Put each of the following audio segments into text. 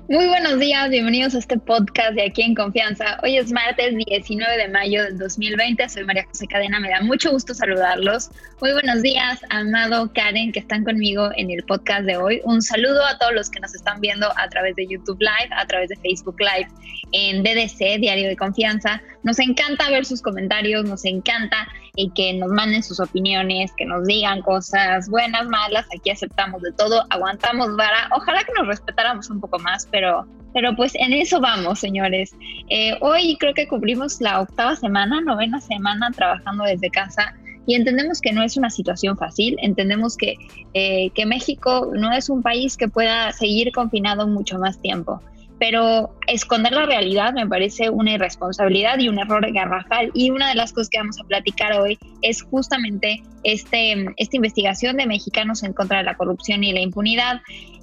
Muy buenos días, bienvenidos a este podcast de Aquí en Confianza. Hoy es martes 19 de mayo del 2020, soy María José Cadena, me da mucho gusto saludarlos. Muy buenos días, Amado, Karen, que están conmigo en el podcast de hoy. Un saludo a todos los que nos están viendo a través de YouTube Live, a través de Facebook Live, en BDC, Diario de Confianza. Nos encanta ver sus comentarios, nos encanta que nos manden sus opiniones, que nos digan cosas buenas, malas, aquí aceptamos de todo, aguantamos vara. Ojalá que nos respetáramos un poco más, pero pues en eso vamos, señores. Hoy creo que cubrimos la novena semana trabajando desde casa y entendemos que no es una situación fácil, entendemos que México no es un país que pueda seguir confinado mucho más tiempo. Pero esconder la realidad me parece una irresponsabilidad y un error garrafal. Y una de las cosas que vamos a platicar hoy es justamente esta investigación de Mexicanos en contra de la corrupción y la impunidad,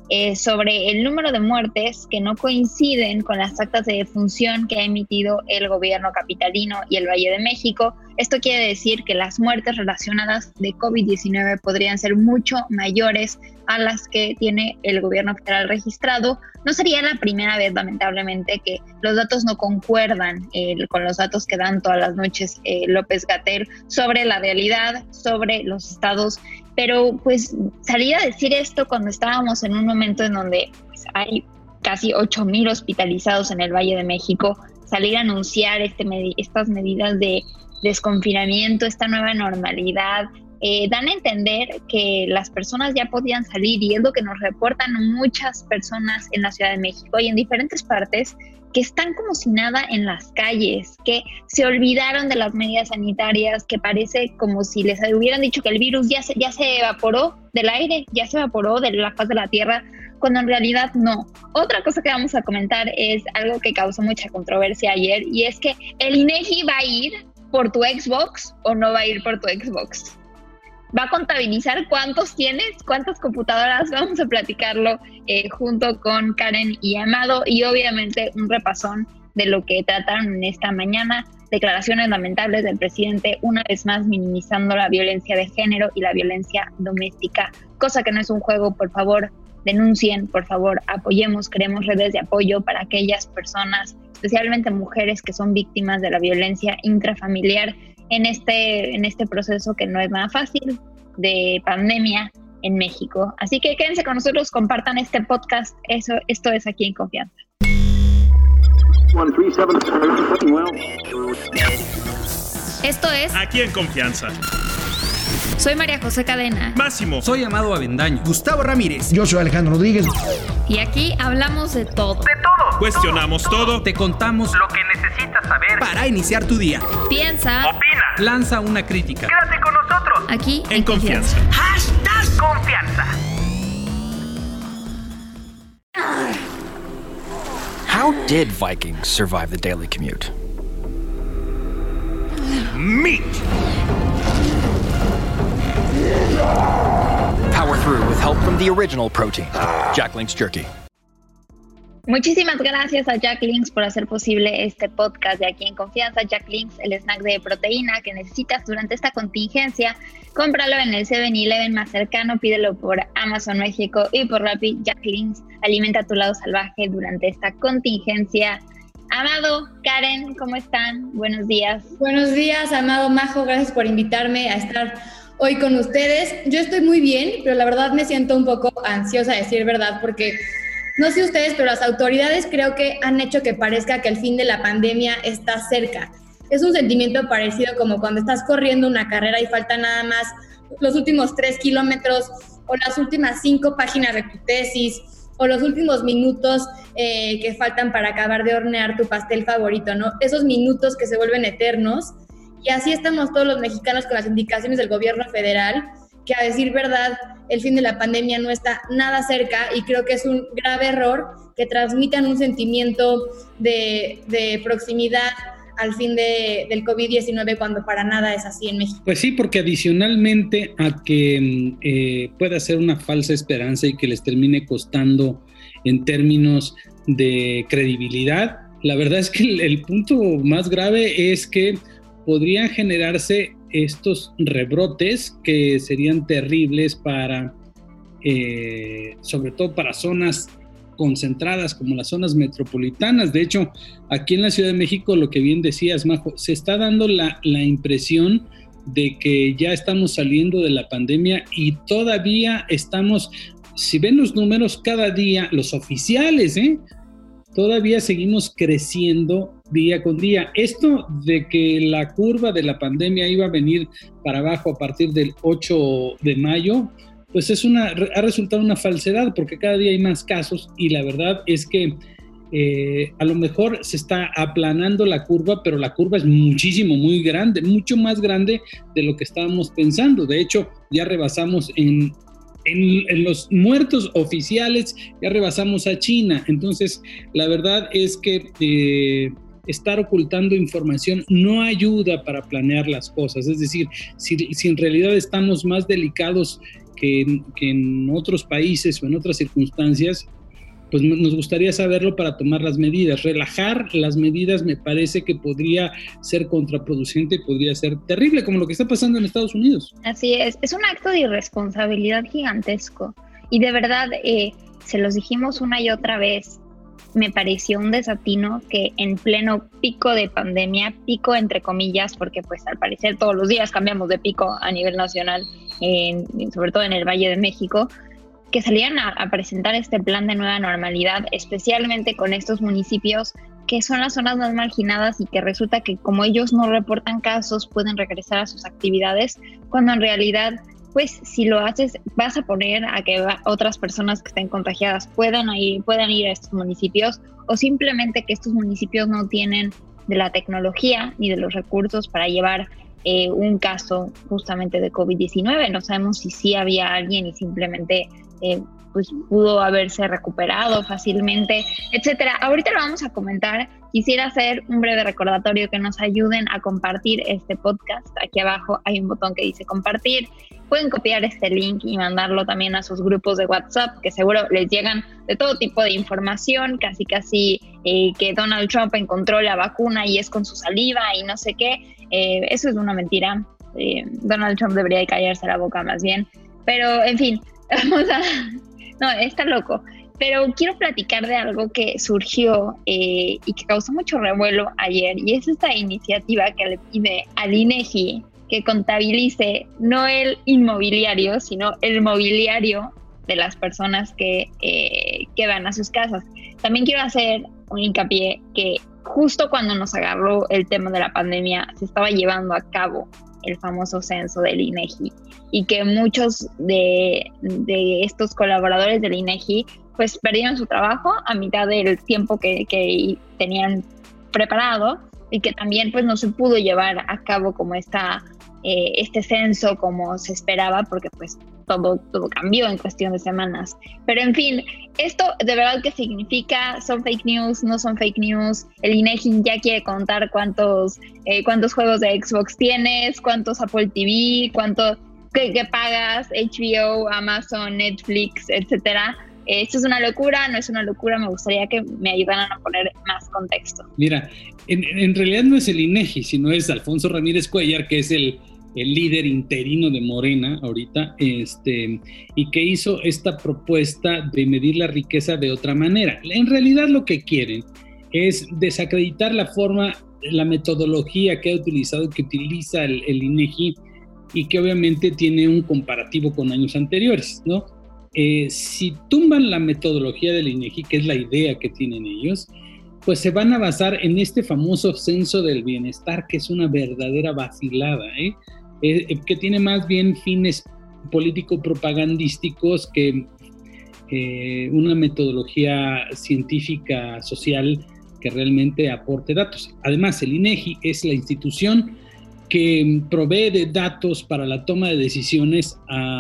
sobre el número de muertes que no coinciden con las actas de defunción que ha emitido el gobierno capitalino y el Valle de México. Esto quiere decir que las muertes relacionadas de COVID-19 podrían ser mucho mayores a las que tiene el gobierno federal registrado. No sería la primera vez, lamentablemente, que los datos no concuerdan con los datos que dan todas las noches López-Gatell sobre la realidad, sobre los estados. Pero pues salir a decir esto cuando estábamos en un momento en donde pues, hay casi 8,000 hospitalizados en el Valle de México, salir a anunciar estas medidas de desconfinamiento, esta nueva normalidad, dan a entender que las personas ya podían salir, y es lo que nos reportan muchas personas en la Ciudad de México y en diferentes partes, que están como si nada en las calles, que se olvidaron de las medidas sanitarias, que parece como si les hubieran dicho que el virus ya se evaporó del aire, ya se evaporó de la faz de la tierra, cuando en realidad no. Otra cosa que vamos a comentar es algo que causó mucha controversia ayer, y es que el INEGI va a ir por tu Xbox o no va a ir por tu Xbox. Va a contabilizar cuántos tienes, cuántas computadoras. Vamos a platicarlo junto con Karen y Amado, y obviamente un repasón de lo que trataron en esta mañana. Declaraciones lamentables del presidente, una vez más minimizando la violencia de género y la violencia doméstica, cosa que no es un juego. Por favor, denuncien, por favor, apoyemos, creemos redes de apoyo para aquellas personas, especialmente mujeres que son víctimas de la violencia intrafamiliar en este proceso que no es nada fácil de pandemia en México. Así que quédense con nosotros, compartan este podcast. Esto es Aquí en Confianza. Esto es Aquí en Confianza. Soy María José Cadena. Máximo. Soy Amado Avendaño. Gustavo Ramírez. Yo soy Alejandro Rodríguez. Y aquí hablamos de todo. De todo. Cuestionamos todo. Te contamos lo que necesitas saber para iniciar tu día. Piensa. Opina. Lanza una crítica. Quédate con nosotros. Aquí en Confianza. #Confianza. How did Vikings survive the daily commute? Meat. Power through with help from the original protein, Jack Link's Jerky. Muchísimas gracias a Jack Links por hacer posible este podcast de Aquí en Confianza. Jack Links, el snack de proteína que necesitas durante esta contingencia. Cómpralo en el 7-Eleven más cercano, pídelo por Amazon México y por Rappi. Jack Links, alimenta tu lado salvaje durante esta contingencia. Amado, Karen, ¿cómo están? Buenos días. Buenos días, Amado, Majo, gracias por invitarme a estar hoy con ustedes. Yo estoy muy bien, pero la verdad me siento un poco ansiosa, a decir verdad, porque no sé ustedes, pero las autoridades creo que han hecho que parezca que el fin de la pandemia está cerca. Es un sentimiento parecido como cuando estás corriendo una carrera y falta nada más los últimos 3 kilómetros o las últimas 5 páginas de tu tesis o los últimos minutos que faltan para acabar de hornear tu pastel favorito, ¿no? Esos minutos que se vuelven eternos. Y así estamos todos los mexicanos con las indicaciones del gobierno federal, que a decir verdad, el fin de la pandemia no está nada cerca, y creo que es un grave error que transmitan un sentimiento de proximidad al fin del COVID-19 cuando para nada es así en México. Pues sí, porque adicionalmente a que pueda ser una falsa esperanza y que les termine costando en términos de credibilidad, la verdad es que el punto más grave es que podrían generarse estos rebrotes que serían terribles para, sobre todo para zonas concentradas como las zonas metropolitanas. De hecho, aquí en la Ciudad de México, lo que bien decías, Majo, se está dando la impresión de que ya estamos saliendo de la pandemia y todavía estamos, si ven los números cada día, los oficiales, todavía seguimos creciendo día con día. Esto de que la curva de la pandemia iba a venir para abajo a partir del 8 de mayo, pues ha resultado una falsedad porque cada día hay más casos y la verdad es que a lo mejor se está aplanando la curva, pero la curva es muy grande, mucho más grande de lo que estábamos pensando. De hecho, ya rebasamos en los muertos oficiales, ya rebasamos a China. Entonces, la verdad es que estar ocultando información no ayuda para planear las cosas. Es decir, si en realidad estamos más delicados que en otros países o en otras circunstancias, pues nos gustaría saberlo para tomar las medidas. Relajar las medidas me parece que podría ser contraproducente y podría ser terrible, como lo que está pasando en Estados Unidos. Así es un acto de irresponsabilidad gigantesco. Y de verdad, se los dijimos una y otra vez, me pareció un desatino que en pleno pico de pandemia, pico entre comillas, porque pues al parecer todos los días cambiamos de pico a nivel nacional, sobre todo en el Valle de México, que salieran a presentar este plan de nueva normalidad, especialmente con estos municipios que son las zonas más marginadas y que resulta que como ellos no reportan casos, pueden regresar a sus actividades, cuando en realidad, pues si lo haces, vas a poner a que otras personas que estén contagiadas puedan ir a estos municipios, o simplemente que estos municipios no tienen de la tecnología ni de los recursos para llevar un caso justamente de COVID-19. No sabemos si sí había alguien y simplemente pues pudo haberse recuperado fácilmente, etcétera. Ahorita lo vamos a comentar. Quisiera hacer un breve recordatorio que nos ayuden a compartir este podcast. Aquí abajo hay un botón que dice compartir. Pueden copiar este link y mandarlo también a sus grupos de WhatsApp, que seguro les llegan de todo tipo de información, casi que Donald Trump encontró la vacuna y es con su saliva y no sé qué. Eso es una mentira. Donald Trump debería de callarse la boca más bien. Pero, en fin, no, está loco. Pero quiero platicar de algo que surgió y que causó mucho revuelo ayer, y es esta iniciativa que le pide al INEGI que contabilice no el inmobiliario, sino el mobiliario de las personas que van a sus casas. También quiero hacer un hincapié que justo cuando nos agarró el tema de la pandemia se estaba llevando a cabo el famoso censo del INEGI, y que muchos de estos colaboradores del INEGI pues perdieron su trabajo a mitad del tiempo que tenían preparado, y que también pues no se pudo llevar a cabo como este censo como se esperaba, porque pues todo cambió en cuestión de semanas. Pero en fin, esto de verdad qué significa, son fake news, no son fake news. El INEGI ya quiere contar cuántos juegos de Xbox tienes, cuántos Apple TV, qué pagas, HBO, Amazon, Netflix, etcétera. Esto es una locura, no es una locura. Me gustaría que me ayudaran a poner más contexto. Mira, en realidad no es el INEGI, sino es Alfonso Ramírez Cuellar, que es el líder interino de Morena ahorita, y que hizo esta propuesta de medir la riqueza de otra manera. En realidad lo que quieren es desacreditar la metodología que utiliza el INEGI, y que obviamente tiene un comparativo con años anteriores, ¿no? Si tumban la metodología del INEGI, que es la idea que tienen ellos, pues se van a basar en este famoso censo del bienestar, que es una verdadera vacilada, que tiene más bien fines político-propagandísticos que una metodología científica social que realmente aporte datos. Además, el INEGI es la institución que provee de datos para la toma de decisiones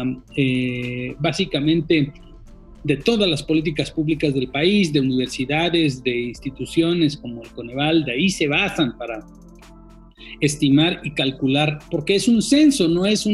básicamente de todas las políticas públicas del país, de universidades, de instituciones como el Coneval. De ahí se basan para estimar y calcular, porque es un censo, no es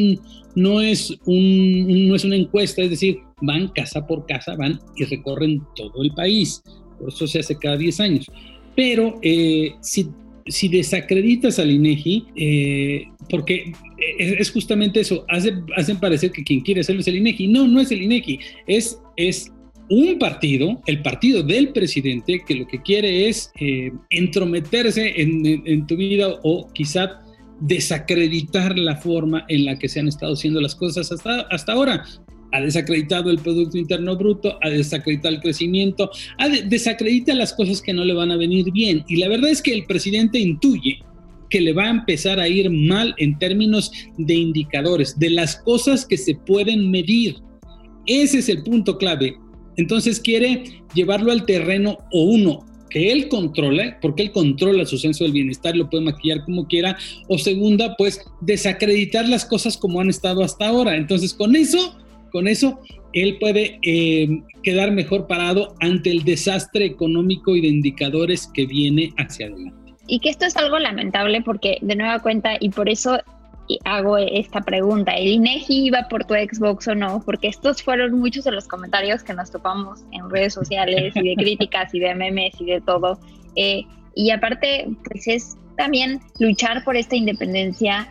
una encuesta, es decir, van casa por casa, van y recorren todo el país. Por eso se hace cada 10 años. Pero si desacreditas al INEGI, porque es justamente eso, hacen parecer que quien quiere hacerlo es el INEGI. No es el INEGI, es un partido, el partido del presidente, que lo que quiere es entrometerse en tu vida o quizá desacreditar la forma en la que se han estado haciendo las cosas hasta ahora. Ha desacreditado el Producto Interno Bruto, ha desacreditado el crecimiento, desacredita las cosas que no le van a venir bien. Y la verdad es que el presidente intuye que le va a empezar a ir mal en términos de indicadores, de las cosas que se pueden medir. Ese es el punto clave. Entonces quiere llevarlo al terreno que él controla, porque él controla su senso del bienestar, lo puede maquillar como quiera, o segunda, pues desacreditar las cosas como han estado hasta ahora. Entonces con eso él puede quedar mejor parado ante el desastre económico y de indicadores que viene hacia adelante. Y que esto es algo lamentable porque, de nueva cuenta, y por eso hago esta pregunta, ¿el INEGI iba por tu Xbox o no? Porque estos fueron muchos de los comentarios que nos topamos en redes sociales y de críticas y de memes y de todo. Y aparte, pues es también luchar por esta independencia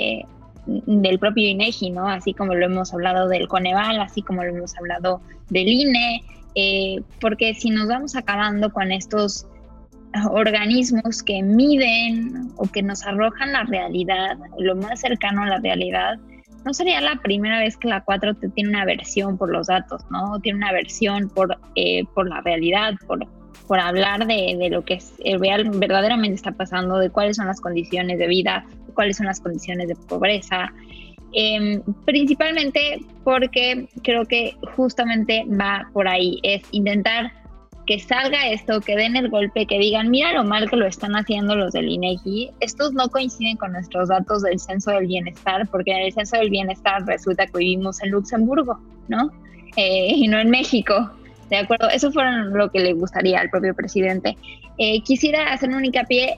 del propio INEGI, ¿no? Así como lo hemos hablado del Coneval, así como lo hemos hablado del INE, porque si nos vamos acabando con estos organismos que miden o que nos arrojan la realidad, lo más cercano a la realidad, no sería la primera vez que la 4T tiene una aversión por los datos, ¿no? Tiene una aversión por la realidad, por hablar de lo que verdaderamente está pasando, de cuáles son las condiciones de vida, de cuáles son las condiciones de pobreza, principalmente porque creo que justamente va por ahí, es intentar que salga esto, que den el golpe, que digan, mira lo mal que lo están haciendo los del INEGI. Estos no coinciden con nuestros datos del Censo del Bienestar, porque en el Censo del Bienestar resulta que vivimos en Luxemburgo, ¿no? Y no en México, ¿de acuerdo? Eso fue lo que le gustaría al propio presidente. Quisiera hacer un hincapié,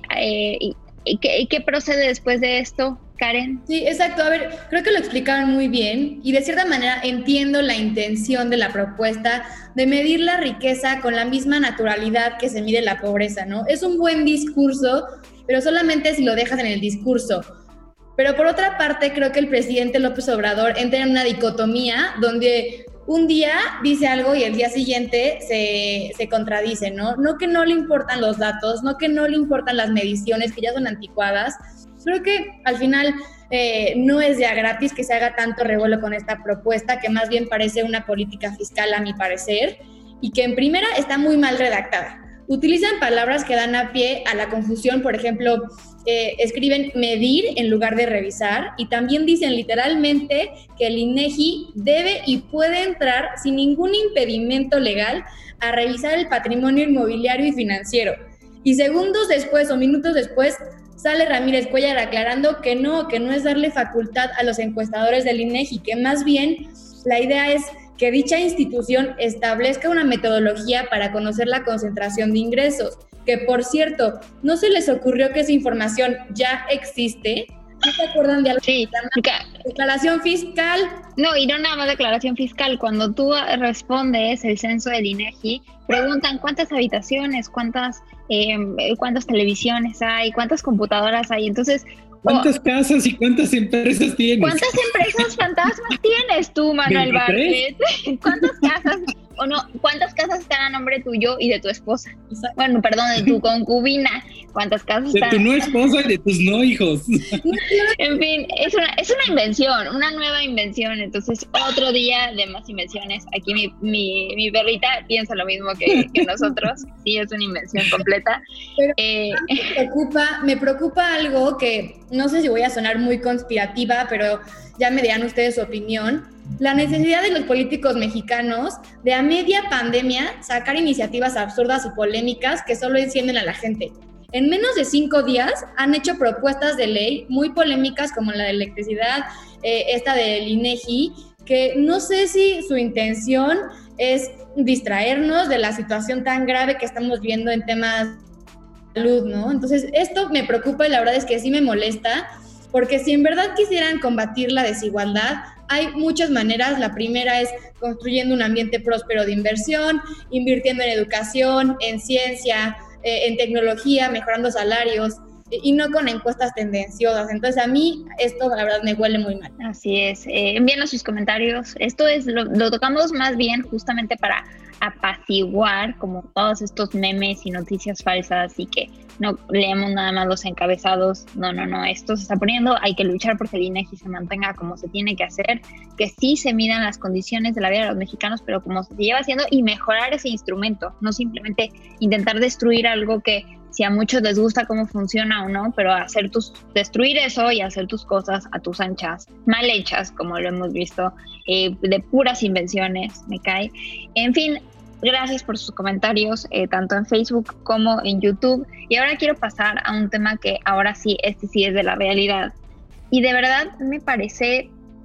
¿qué procede después de esto, Karen? Sí, exacto. A ver, creo que lo explicaban muy bien y de cierta manera entiendo la intención de la propuesta de medir la riqueza con la misma naturalidad que se mide la pobreza, ¿no? Es un buen discurso, pero solamente si lo dejas en el discurso. Pero por otra parte, creo que el presidente López Obrador entra en una dicotomía donde un día dice algo y el día siguiente se contradice, ¿no? No que no le importan los datos, no que no le importan las mediciones, que ya son anticuadas. Creo que al final no es ya gratis que se haga tanto revuelo con esta propuesta, que más bien parece una política fiscal a mi parecer, y que en primera está muy mal redactada. Utilizan palabras que dan a pie a la confusión, por ejemplo, escriben medir en lugar de revisar, y también dicen literalmente que el INEGI debe y puede entrar sin ningún impedimento legal a revisar el patrimonio inmobiliario y financiero. Y segundos después o minutos después sale Ramírez Cuellar aclarando que no es darle facultad a los encuestadores del INEGI, que más bien la idea es que dicha institución establezca una metodología para conocer la concentración de ingresos, que por cierto, ¿no se les ocurrió que esa información ya existe? ¿No se acuerdan de algo que se llama declaración fiscal? No, y no nada más declaración fiscal. Cuando tú respondes el censo del INEGI, preguntan cuántas habitaciones, cuántas televisiones hay, cuántas computadoras hay. Entonces, ¿cuántas casas y cuántas empresas tienes? ¿Cuántas empresas fantasmas tienes tú, Manuel Bartlett? ¿Cuántas casas? O no, ¿cuántas casas están a nombre tuyo y de tu esposa? Bueno, perdón, de tu concubina. ¿Cuántas casas están? De tu no esposa y de tus no hijos. En fin, es una invención, una nueva invención. Entonces, otro día de más invenciones. Aquí mi perrita piensa lo mismo que nosotros. Sí, es una invención completa. Pero me preocupa algo que no sé si voy a sonar muy conspirativa, pero ya me dirán ustedes su opinión. La necesidad de los políticos mexicanos de a media pandemia sacar iniciativas absurdas y polémicas que solo encienden a la gente. En menos de 5 días han hecho propuestas de ley muy polémicas como la de electricidad, esta del INEGI, que no sé si su intención es distraernos de la situación tan grave que estamos viendo en temas de salud, ¿no? Entonces esto me preocupa y la verdad es que sí me molesta, porque si en verdad quisieran combatir la desigualdad, hay muchas maneras. La primera es construyendo un ambiente próspero de inversión, invirtiendo en educación, en ciencia, en tecnología, mejorando salarios. y no con encuestas tendenciosas. Entonces a mí esto la verdad me huele muy mal. Así es, envíenos sus comentarios. Esto es lo tocamos más bien justamente para apaciguar como todos estos memes y noticias falsas y que no leemos nada más los encabezados. No, esto se está poniendo, hay que luchar porque el INEGI se mantenga como se tiene que hacer, que sí se midan las condiciones de la vida de los mexicanos, pero como se lleva haciendo, y mejorar ese instrumento, no simplemente intentar destruir algo que si a muchos les gusta cómo funciona o no, pero destruir eso y hacer tus cosas a tus anchas, mal hechas, como lo hemos visto, de puras invenciones, me cae. En fin, gracias por sus comentarios, tanto en Facebook como en YouTube. Y ahora quiero pasar a un tema que ahora sí, sí es de la realidad. Y de verdad me parece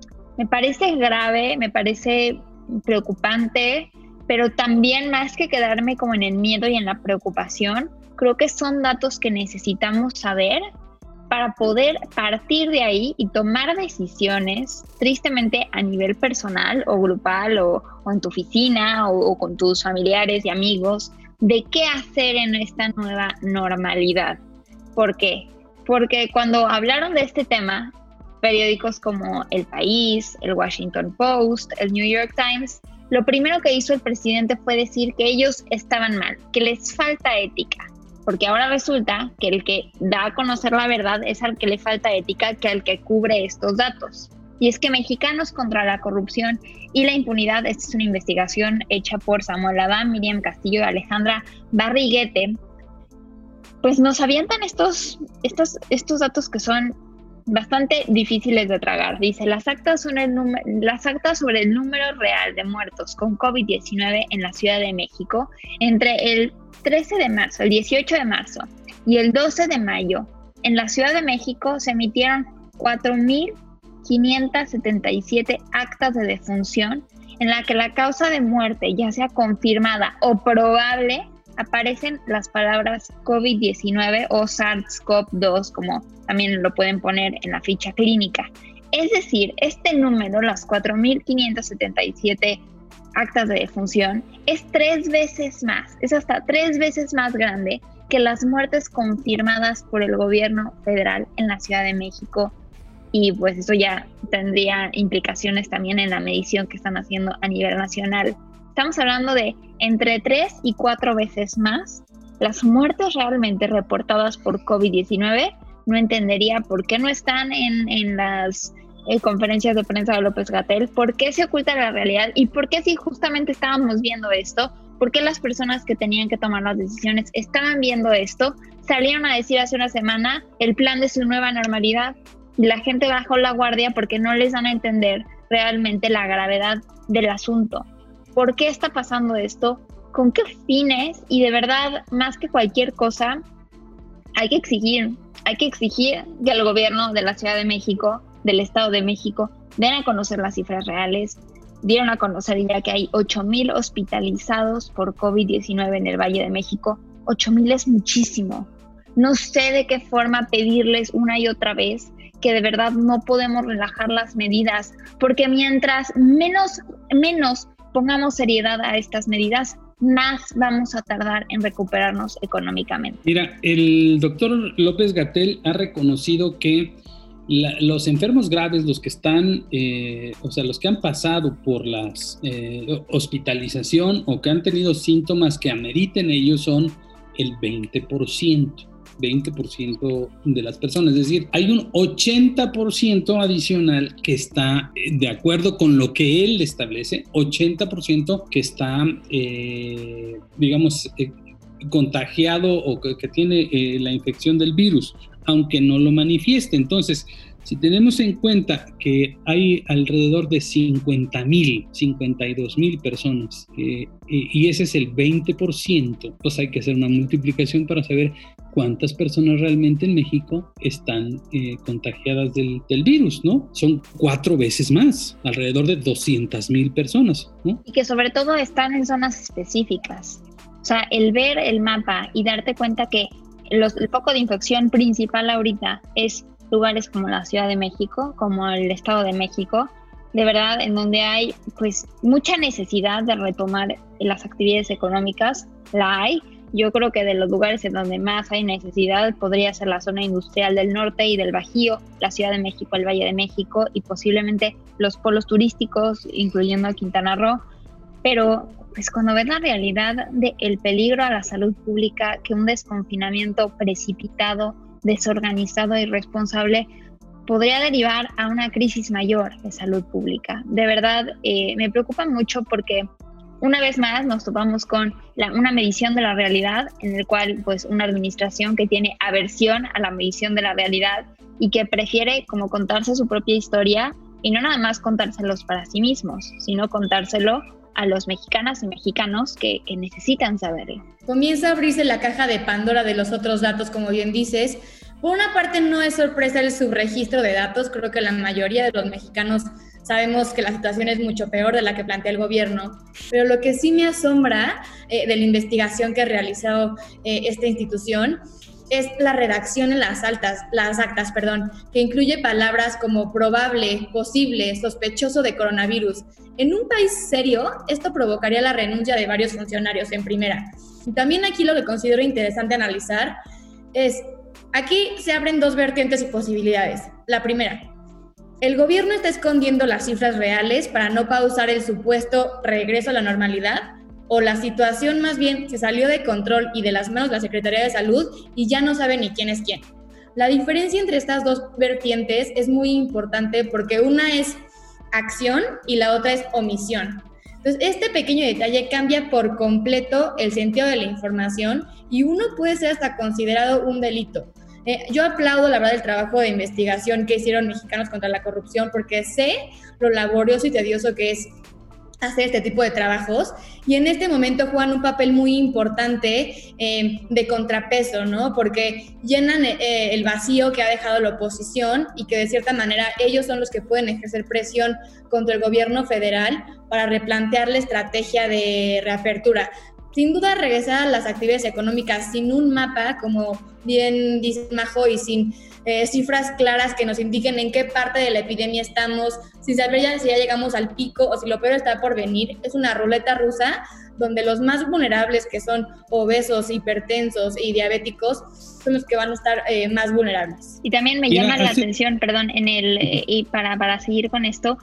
grave, me parece preocupante, pero también más que quedarme como en el miedo y en la preocupación, creo que son datos que necesitamos saber para poder partir de ahí y tomar decisiones, tristemente a nivel personal o grupal o en tu oficina o con tus familiares y amigos, de qué hacer en esta nueva normalidad. ¿Por qué? Porque cuando hablaron de este tema, periódicos como El País, el Washington Post, el New York Times, lo primero que hizo el presidente fue decir que ellos estaban mal, que les falta ética. Porque ahora resulta que el que da a conocer la verdad es al que le falta ética que al que cubre estos datos. Y es que Mexicanos contra la Corrupción y la Impunidad, esta es una investigación hecha por Samuel Adán, Miriam Castillo y Alejandra Barriguete, pues nos avientan estos datos que son bastante difíciles de tragar. Dice, las actas sobre el número real de muertos con COVID-19 en la Ciudad de México entre el 13 de marzo, el 18 de marzo y el 12 de mayo, en la Ciudad de México se emitieron 4,577 actas de defunción en la que la causa de muerte, ya sea confirmada o probable, aparecen las palabras COVID-19 o SARS-CoV-2, como también lo pueden poner en la ficha clínica. Es decir, este número, las 4,577 actas de defunción, es 3 veces más, es hasta 3 veces más grande que las muertes confirmadas por el gobierno federal en la Ciudad de México. Y pues eso ya tendría implicaciones también en la medición que están haciendo a nivel nacional. Estamos hablando de entre 3 y 4 veces más las muertes realmente reportadas por COVID-19. No entendería por qué no están en las conferencias de prensa de López-Gatell, por qué se oculta la realidad y por qué si justamente estábamos viendo esto, por qué las personas que tenían que tomar las decisiones estaban viendo esto, salieron a decir hace una semana el plan de su nueva normalidad y la gente bajó la guardia porque no les dan a entender realmente la gravedad del asunto. ¿Por qué está pasando esto? ¿Con qué fines? Y de verdad, más que cualquier cosa, hay que exigir que el gobierno de la Ciudad de México, del Estado de México, den a conocer las cifras reales. Dieron a conocer ya que hay 8,000 hospitalizados por COVID-19 en el Valle de México. 8,000 es muchísimo. No sé de qué forma pedirles una y otra vez que de verdad no podemos relajar las medidas, porque mientras menos pongamos seriedad a estas medidas, más vamos a tardar en recuperarnos económicamente. Mira, el doctor López-Gatell ha reconocido que los enfermos graves, los que están, los que han pasado por la hospitalización o que han tenido síntomas que ameriten ellos son el 20% de las personas, es decir, hay un 80% adicional que está, de acuerdo con lo que él establece, 80% que está, contagiado o que tiene la infección del virus, aunque no lo manifieste. Entonces, si tenemos en cuenta que hay alrededor de 52,000 personas y ese es el 20%, pues hay que hacer una multiplicación para saber cuántas personas realmente en México están contagiadas del virus, ¿no? Son 4 veces más, alrededor de 200,000 personas, ¿no? Y que sobre todo están en zonas específicas. O sea, el ver el mapa y darte cuenta que el foco de infección principal ahorita es lugares como la Ciudad de México, como el Estado de México, de verdad, en donde hay pues mucha necesidad de retomar las actividades económicas, la hay, Yo creo que de los lugares en donde más hay necesidad podría ser la zona industrial del norte y del Bajío, la Ciudad de México, el Valle de México y posiblemente los polos turísticos, incluyendo Quintana Roo. Pero pues cuando ves la realidad del peligro a la salud pública que un desconfinamiento precipitado, desorganizado e irresponsable podría derivar a una crisis mayor de salud pública. De verdad, me preocupa mucho porque una vez más nos topamos con una medición de la realidad en el cual pues una administración que tiene aversión a la medición de la realidad y que prefiere como contarse su propia historia y no nada más contárselos para sí mismos, sino contárselo a los mexicanas y mexicanos que necesitan saberlo. Comienza a abrirse la caja de Pandora de los otros datos, como bien dices. Por una parte, no es sorpresa el subregistro de datos. Creo que la mayoría de los mexicanos sabemos que la situación es mucho peor de la que plantea el gobierno, pero lo que sí me asombra de la investigación que ha realizado esta institución es la redacción en las actas, que incluye palabras como probable, posible, sospechoso de coronavirus. En un país serio, esto provocaría la renuncia de varios funcionarios en primera. Y también aquí lo que considero interesante analizar es, aquí se abren dos vertientes y posibilidades. La primera, el gobierno está escondiendo las cifras reales para no pausar el supuesto regreso a la normalidad, o la situación más bien se salió de control y de las manos de la Secretaría de Salud y ya no sabe ni quién es quién. La diferencia entre estas dos vertientes es muy importante porque una es acción y la otra es omisión. Entonces, este pequeño detalle cambia por completo el sentido de la información y uno puede ser hasta considerado un delito. Yo aplaudo, la verdad, el trabajo de investigación que hicieron Mexicanos contra la Corrupción porque sé lo laborioso y tedioso que es hacer este tipo de trabajos y en este momento juegan un papel muy importante de contrapeso, ¿no? Porque llenan el vacío que ha dejado la oposición y que de cierta manera ellos son los que pueden ejercer presión contra el gobierno federal para replantear la estrategia de reapertura. Sin duda, regresar a las actividades económicas sin un mapa, como bien dice Majo, y sin cifras claras que nos indiquen en qué parte de la epidemia estamos, sin saber ya si ya llegamos al pico o si lo peor está por venir, es una ruleta rusa donde los más vulnerables, que son obesos, hipertensos y diabéticos, son los que van a estar más vulnerables. Y también me llama la atención, perdón, y para seguir con esto,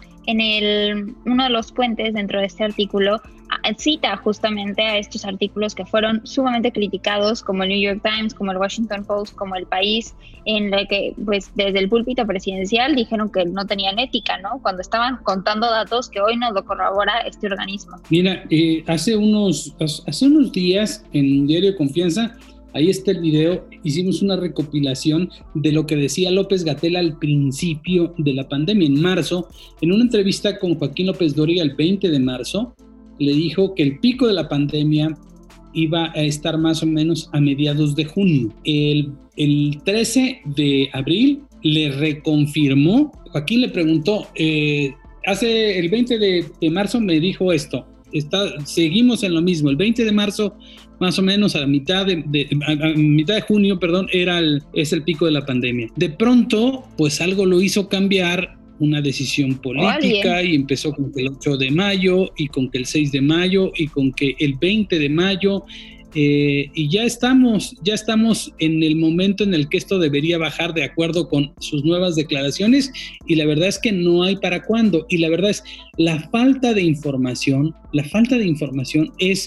uno de los puentes dentro de este artículo cita justamente a estos artículos que fueron sumamente criticados, como el New York Times, como el Washington Post, como El País, en el que pues desde el púlpito presidencial dijeron que no tenían ética, ¿no? Cuando estaban contando datos que hoy nos lo corrobora este organismo. Mira, hace unos días en Diario de Confianza, ahí está el video, hicimos una recopilación de lo que decía López-Gatell al principio de la pandemia, en marzo, en una entrevista con Joaquín López Dóriga el 20 de marzo, le dijo que el pico de la pandemia iba a estar más o menos a mediados de junio. El 13 de abril le reconfirmó, Joaquín le preguntó, hace el 20 de marzo me dijo esto, seguimos en lo mismo, el 20 de marzo más o menos a mitad de junio, es el pico de la pandemia. De pronto, pues algo lo hizo cambiar, una decisión política, y empezó con que el 8 de mayo y con que el 6 de mayo y con que el 20 de mayo y ya estamos en el momento en el que esto debería bajar de acuerdo con sus nuevas declaraciones y la verdad es que no hay para cuándo y la verdad es la falta de información es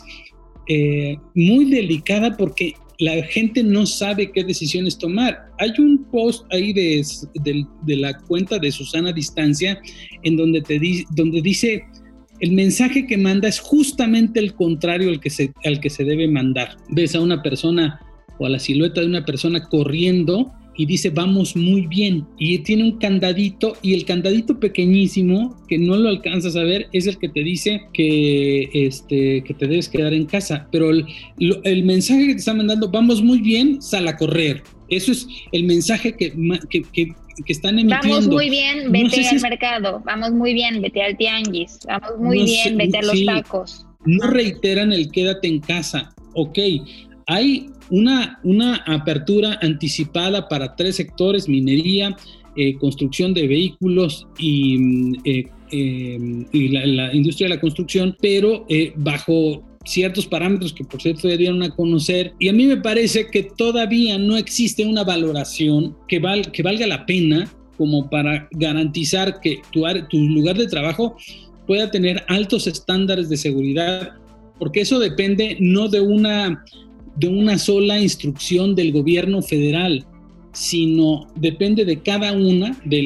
muy delicada porque la gente no sabe qué decisiones tomar. Hay un post ahí de la cuenta de Susana Distancia en donde dice el mensaje que manda es justamente el contrario al que se debe mandar. Ves a una persona o a la silueta de una persona corriendo y dice vamos muy bien y tiene un candadito y el candadito pequeñísimo que no lo alcanzas a ver es el que te dice que te debes quedar en casa, pero el mensaje que te está mandando vamos muy bien, sal a correr. Eso es el mensaje que están emitiendo. Vamos muy bien, vete al mercado. Vamos muy bien, vete al tianguis. Vamos muy bien, vete a los tacos. No reiteran el quédate en casa. Ok, hay una apertura anticipada para 3 sectores, minería, construcción de vehículos y la industria de la construcción, pero bajo ciertos parámetros que por cierto dieron a conocer, y a mí me parece que todavía no existe una valoración que valga la pena como para garantizar que tu lugar de trabajo pueda tener altos estándares de seguridad, porque eso depende no de una sola instrucción del gobierno federal, sino depende de cada una de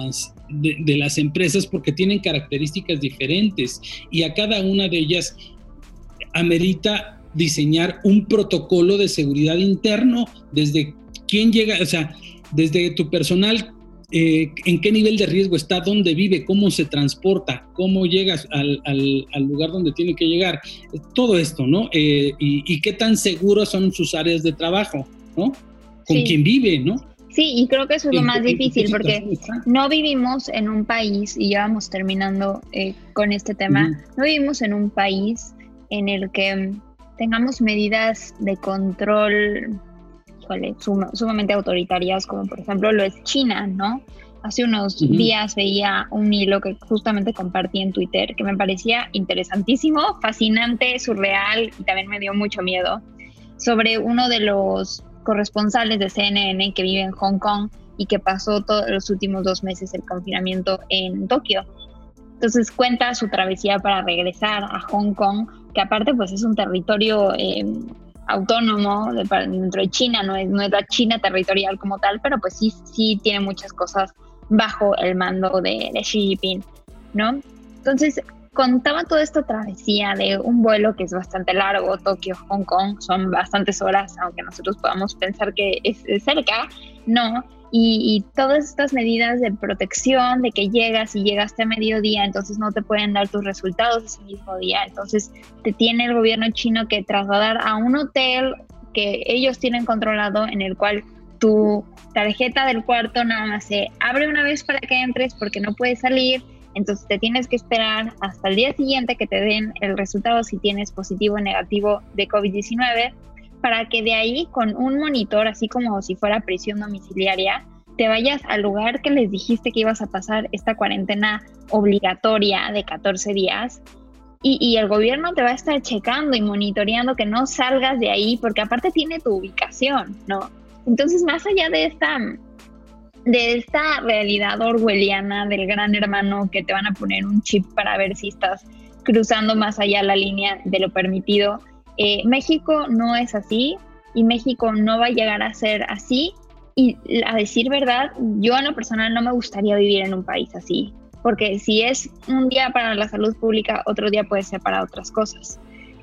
las empresas, porque tienen características diferentes y a cada una de ellas amerita diseñar un protocolo de seguridad interno desde quién llega, o sea, desde tu personal, en qué nivel de riesgo está, dónde vive, cómo se transporta, cómo llegas al lugar donde tiene que llegar, todo esto, ¿no? Y qué tan seguros son sus áreas de trabajo, ¿no? Con quién vive, ¿no? Sí, y creo que eso es lo más difícil, porque no vivimos en un país, y ya vamos terminando con este tema, no vivimos en un país en el que tengamos medidas de control sumamente autoritarias, como por ejemplo lo es China, ¿no? Hace unos días veía un hilo que justamente compartí en Twitter, que me parecía interesantísimo, fascinante, surreal, y también me dio mucho miedo, sobre uno de los corresponsales de CNN que vive en Hong Kong y que pasó todos los últimos 2 meses el confinamiento en Tokio. Entonces cuenta su travesía para regresar a Hong Kong, que aparte pues es un territorio autónomo dentro de China, no es la China territorial como tal, pero pues sí tiene muchas cosas bajo el mando de Xi Jinping, ¿no? Entonces contaba toda esta travesía de un vuelo que es bastante largo, Tokio-Hong Kong, son bastantes horas, aunque nosotros podamos pensar que es cerca, no, y todas estas medidas de protección, de que llegaste a mediodía, entonces no te pueden dar tus resultados ese mismo día, entonces te tiene el gobierno chino que trasladar a un hotel que ellos tienen controlado, en el cual tu tarjeta del cuarto nada más se abre una vez para que entres porque no puedes salir. Entonces te tienes que esperar hasta el día siguiente que te den el resultado si tienes positivo o negativo de COVID-19, para que de ahí con un monitor, así como si fuera prisión domiciliaria, te vayas al lugar que les dijiste que ibas a pasar esta cuarentena obligatoria de 14 días y el gobierno te va a estar checando y monitoreando que no salgas de ahí, porque aparte tiene tu ubicación, ¿no? Entonces, más allá de esta realidad orwelliana del gran hermano que te van a poner un chip para ver si estás cruzando más allá la línea de lo permitido, México no es así y México no va a llegar a ser así, y a decir verdad, yo en lo personal no me gustaría vivir en un país así, porque si es un día para la salud pública, otro día puede ser para otras cosas,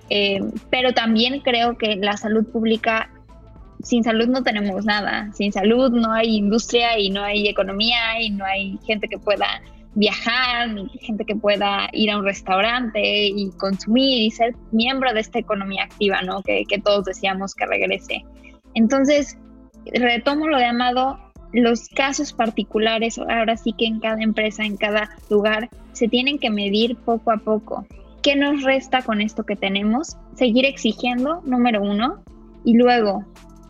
pero también creo que la salud pública, sin salud no tenemos nada, sin salud no hay industria y no hay economía y no hay gente que pueda viajar, ni gente que pueda ir a un restaurante y consumir y ser miembro de esta economía activa, ¿no? Que todos deseamos que regrese. Entonces, retomo lo de Amado, los casos particulares, ahora sí que en cada empresa, en cada lugar, se tienen que medir poco a poco. ¿Qué nos resta con esto que tenemos? Seguir exigiendo, número 1, y luego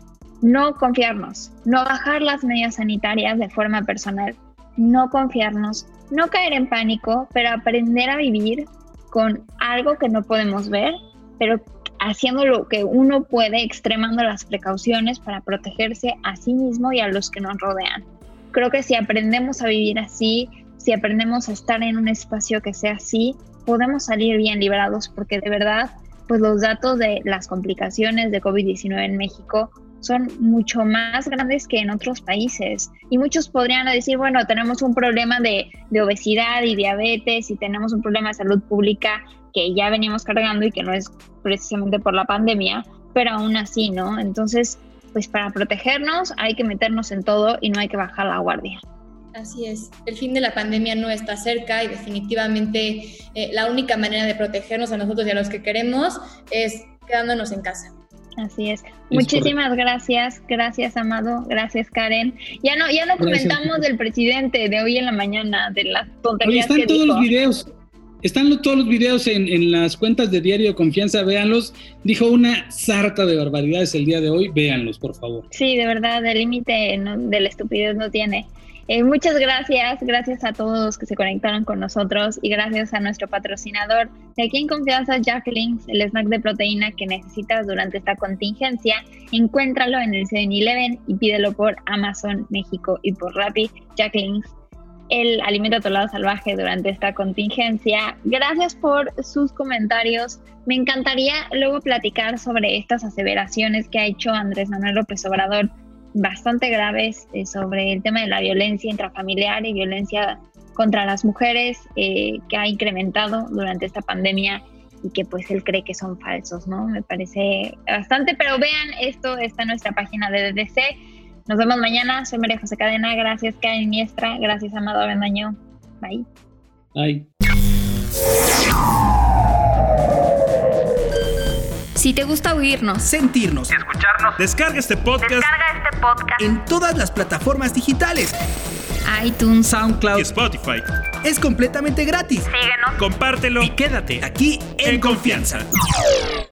no confiarnos, no bajar las medidas sanitarias de forma personal, no confiarnos, no caer en pánico, pero aprender a vivir con algo que no podemos ver, pero haciendo lo que uno puede, extremando las precauciones para protegerse a sí mismo y a los que nos rodean. Creo que si aprendemos a vivir así, si aprendemos a estar en un espacio que sea así, podemos salir bien librados, porque de verdad, pues los datos de las complicaciones de COVID-19 en México son mucho más grandes que en otros países, y muchos podrían decir, bueno, tenemos un problema de obesidad y diabetes y tenemos un problema de salud pública que ya veníamos cargando y que no es precisamente por la pandemia, pero aún así, ¿no? Entonces, pues para protegernos hay que meternos en todo y no hay que bajar la guardia. Así es, el fin de la pandemia no está cerca y definitivamente la única manera de protegernos a nosotros y a los que queremos es quedándonos en casa. Así es. Muchísimas gracias. Gracias, Amado. Gracias, Karen. Ya no comentamos del presidente de hoy en la mañana, de las tonterías que dijo. Están todos los videos en las cuentas de Diario de Confianza, véanlos. Dijo una sarta de barbaridades el día de hoy, véanlos, por favor. Sí, de verdad, el límite de la estupidez no tiene. Muchas gracias a todos los que se conectaron con nosotros y gracias a nuestro patrocinador de Aquí en Confianza, Jack Links, el snack de proteína que necesitas durante esta contingencia. Encuéntralo en el 7-Eleven y pídelo por Amazon México y por Rappi. Jack Links, el alimento a tu lado salvaje durante esta contingencia. Gracias por sus comentarios. Me encantaría luego platicar sobre estas aseveraciones que ha hecho Andrés Manuel López Obrador, bastante graves, sobre el tema de la violencia intrafamiliar y violencia contra las mujeres, que ha incrementado durante esta pandemia y que pues él cree que son falsos, ¿no? Me parece bastante, pero vean, esto está en nuestra página de DDC. Nos vemos mañana. Soy María José Cadena. Gracias, Karen Iniestra. Gracias, Amado Avendaño. Bye. Bye. Si te gusta oírnos, Sentirnos Escucharnos. Descarga este podcast en todas las plataformas digitales. iTunes, SoundCloud y Spotify. es completamente gratis. Síguenos. Compártelo Y quédate aquí en confianza.